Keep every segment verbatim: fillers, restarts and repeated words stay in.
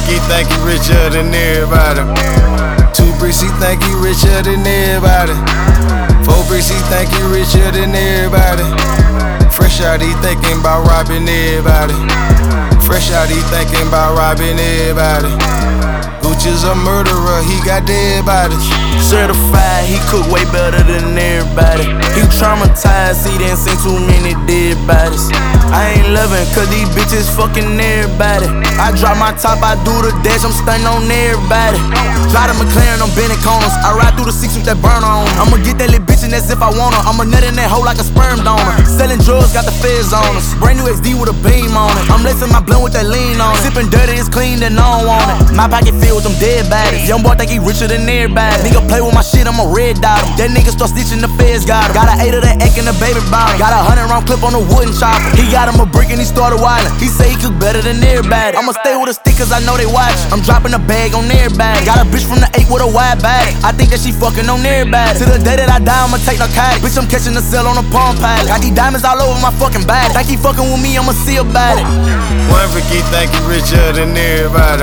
he think he richer than everybody. Two bricks, he think he richer than everybody. Four bricks, he think he richer than everybody. Fresh out, he thinking about robbing everybody. Fresh out, he thinking about robbing everybody. Gucci's a murderer, he got dead bodies. Certified, he cook way better than everybody. He traumatized, he done seen too many dead bodies. I ain't loving cause these bitches fucking everybody. I drop my top, I do the dash, I'm stunning on everybody. Drive the McLaren, I'm bending corners. I ride through the six with that burner on. I'ma get that little bitch and that's if I want her. I'ma nut in that hole like a sperm donor. Selling drugs, got the feds on us. Brand new X D with a beam on it. I'm lacing my blunt with that lean on it. Sipping dirty, it's clean, then I don't want it. My pocket filled with them dead bodies. Young boy think he richer than everybody. Nigga play with my shit, I'ma red dot him. That nigga start stitching, the feds got him. Got an eight of that egg in the baby bottom. Got a hundred round clip on the wooden chopper. He got him a brick and he started wildin'. He say he cook better than everybody. I'ma stay with a stick cause I know they watch. I'm dropping a bag on everybody. Got a bitch from the eight with a wide bag. I think that she fucking on everybody. To the day that I die, I'ma take narcotics. Bitch, I'm catching the cell on a palm pilot. Got these diamonds all over my fucking body. Think he fucking with me, I'ma see about it. One brick, he think he richer than everybody.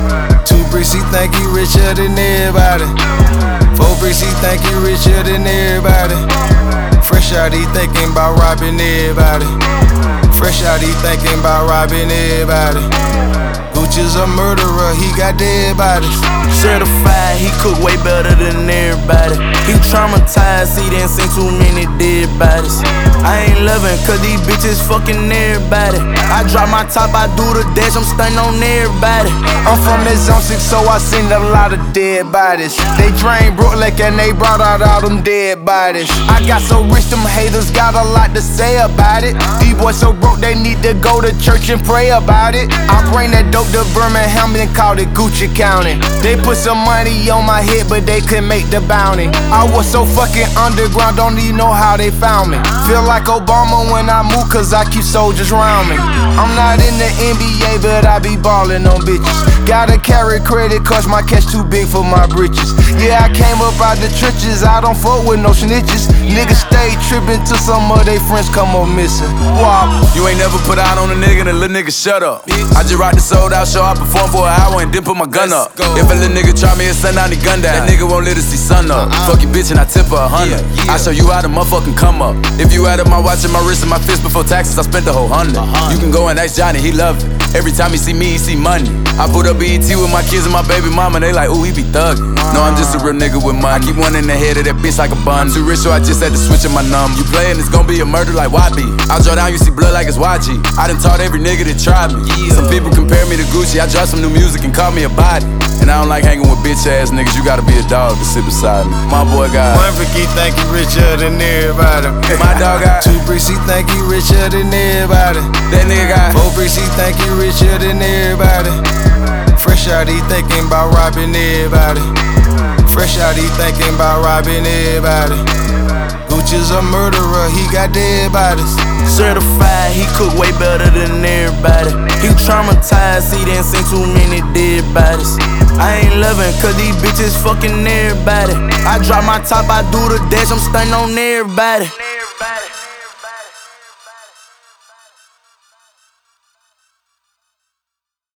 Two bricks, he think he richer than everybody. Four bricks, he think he richer than everybody. Fresh out, he thinking about robbing everybody. Fresh out, he thinking about robbing everybody. Gucci's a murderer, he got dead bodies. Certified, he cook way better than everybody. He traumatized, he done seen too many dead bodies. I ain't loving cause these bitches fucking everybody. I drop my top, I do the dash, I'm stunning on everybody. I'm from that zone six, so I seen a lot of dead bodies. They drained Brooklyn and they brought out all them dead bodies. I got so rich, them haters got a lot to say about it. These boys so broke, they need to go to church and pray about it. I bring that dope to Birmingham and called it Gucci County. They put some money on my head, but they couldn't make the bounty. I was so fucking underground, don't even know how they found me. Feel like Obama when I move, cause I keep soldiers round me. I'm not in the N B A, but I be ballin' on bitches. Gotta carry credit cause my cash too big for my britches. Yeah, I came up out the trenches, I don't fuck with no snitches. Niggas stay trippin' till some of they friends come up missing. Wop. You ain't never put out on a nigga, the little nigga shut up. I just rock the sold out show, I perform for an hour and then put my gun up. If a little nigga try me and send out the gun down, that nigga won't let us see sun up. Fuck your bitch and I tip her a hundred. I show you how to motherfucking come up. If you added my watch and my wrist and my fist before taxes, I spent the whole hundred. You can go and ask Johnny, he love it. Every time he see me, he see money. I put up B E T with my kids and my baby mama, they like, ooh, he be thuggin'. No, I'm just a real nigga with money. I keep one in the head of that bitch like a bun. Too rich, so I just had to switch in my number. You playin', it's gon' be a murder like Y B. I draw down, you see blood like it's Y G. I done taught every nigga that tried me. Some people compare me to Gucci, I drop some new music and call me a body. And I don't like hanging with bitch ass niggas, you gotta be a dog to sit beside me. My boy got one brick, he think he richer than everybody. My dog got two bricks, he think he richer than everybody. That nigga got four bricks, he think he richer than everybody. Fresh out, he thinking about robbing everybody. Fresh out, he thinking about robbing everybody. Gucci's a murderer, he got dead bodies. Certified, he cook way better than everybody. He traumatized, he done seen too many dead bodies. I ain't loving cause these bitches fucking everybody. I drop my top, I do the dash, I'm stunning on everybody.